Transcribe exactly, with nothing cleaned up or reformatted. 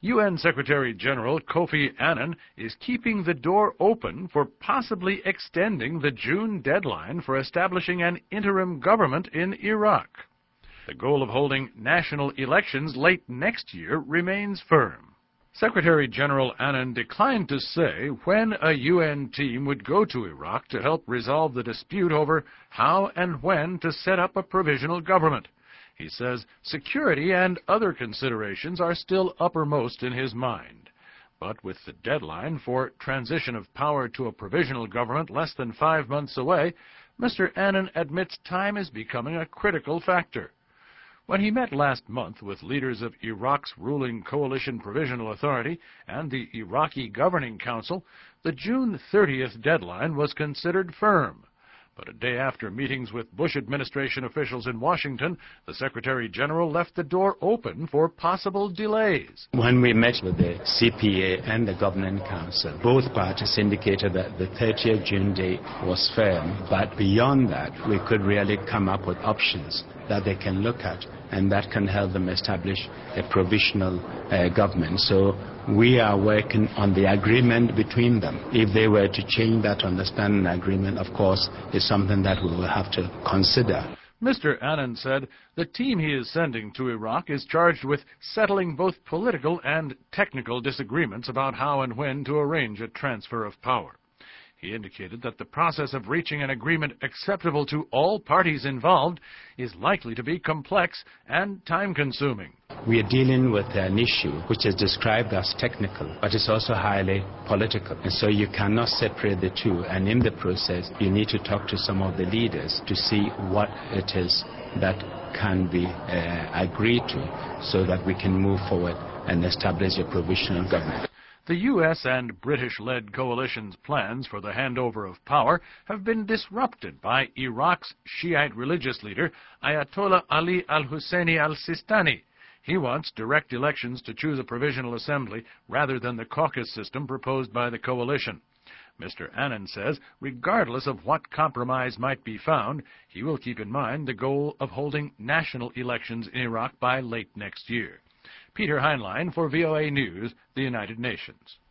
U N Secretary-General Kofi Annan is keeping the door open for possibly extending the June deadline for establishing an interim government in Iraq. The goal of holding national elections late next year remains firm. Secretary-General Annan declined to say when a U N team would go to Iraq to help resolve the dispute over how and when to set up a provisional government. He says security and other considerations are still uppermost in his mind. But with the deadline for transition of power to a provisional government less than five months away, Mister Annan admits time is becoming a critical factor. When he met last month with leaders of Iraq's ruling Coalition Provisional Authority and the Iraqi Governing Council, the June thirtieth deadline was considered firm. But a day after meetings with Bush administration officials in Washington, the Secretary-General left the door open for possible delays. When we met with the C P A and the Governing Council, both parties indicated that the thirtieth June date was firm, but beyond that, we could really come up with options that they can look at, and that can help them establish a provisional uh, government. So we are working on the agreement between them. If they were to change that understanding agreement, of course, is something that we will have to consider. Mister Annan said the team he is sending to Iraq is charged with settling both political and technical disagreements about how and when to arrange a transfer of power. He indicated that the process of reaching an agreement acceptable to all parties involved is likely to be complex and time-consuming. We are dealing with an issue which is described as technical, but it's also highly political. And so you cannot separate the two. And in the process, you need to talk to some of the leaders to see what it is that can be uh, agreed to so that we can move forward and establish a provisional government. The U S and British-led coalition's plans for the handover of power have been disrupted by Iraq's Shiite religious leader, Ayatollah Ali al-Husseini al-Sistani. He wants direct elections to choose a provisional assembly rather than the caucus system proposed by the coalition. Mister Annan says, regardless of what compromise might be found, he will keep in mind the goal of holding national elections in Iraq by late next year. Peter Heinlein for V O A News, the United Nations.